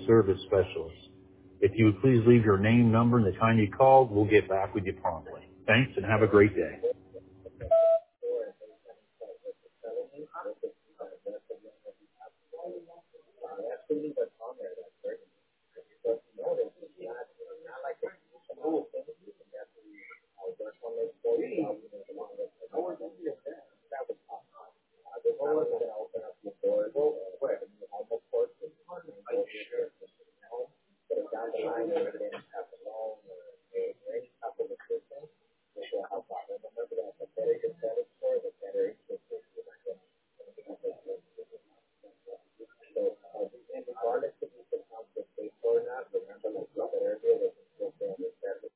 service specialist. If you would please leave your name, number, and the time you called, we'll get back with you promptly. Thanks, and have a great day.